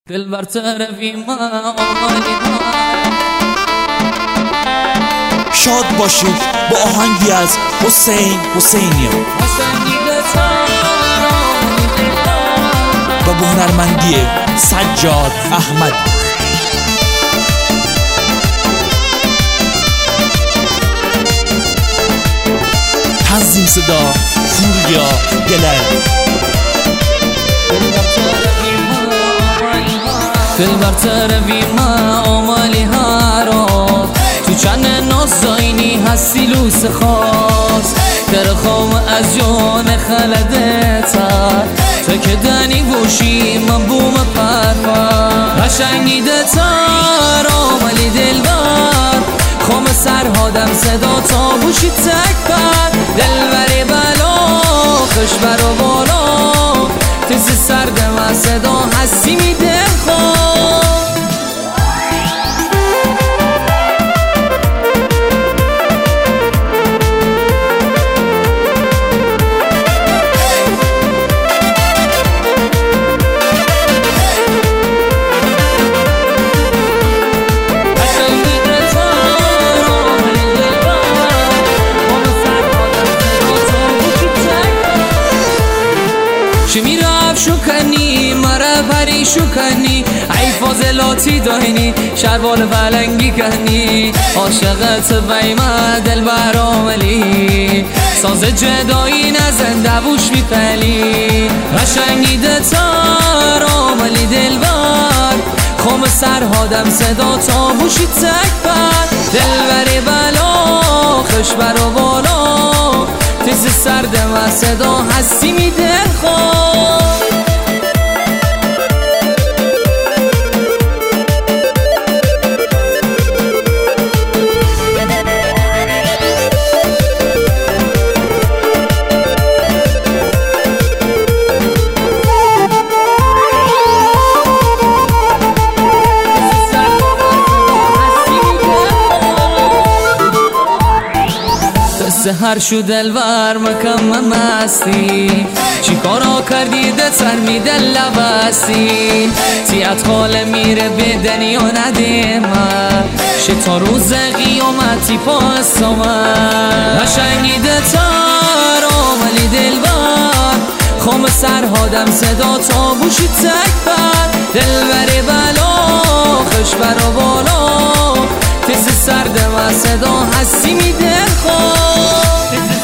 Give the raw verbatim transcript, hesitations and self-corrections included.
دل بر طرفی ما آمالی ما. شاد باشید با آهنگی از حسین حسینیان و با هنرمندی سجاد احمد. تنظیم صدا فوریا گلر. دل بر طرفی ما آمالی ها را تو چند نازاینی هستی لوس خاص در خوام از جان خلده تر تو که دنی گوشی من بوم پرپر قشنگیده تر آمالی دل بر خوام سرهادم صدا تا بوشی تک بر دل بری بلا خوش بر و بالا تیز سردم از صدا هستی می دل خواه. شمی رفت شو کنی مرا پری شو کنی ای فاضلاتی داینی شروال فلنگی کنی عاشقت بیمه دل براملی ساز جدایی نزنده بوش میپلی قشنگیده تر آملی دل بر خوم سرهادم صدا تا بوشی تک بر دل بری بلا خوش بر و بالا تیز سردم از صدا هستی می دل خواه. سهر شو دلبر مکم مستی چی کارا کردی ده سر می دل لبستی تیت حال میره به دنیا ندیمه شتا روز قیامتی پاس آمد قشنگیده تر آملی دلبر خوم سرهادم صدا تا بوشی تک بر دل بری بلا خوش بر و بالا تیز سردم از صدا هستی می دل خواه.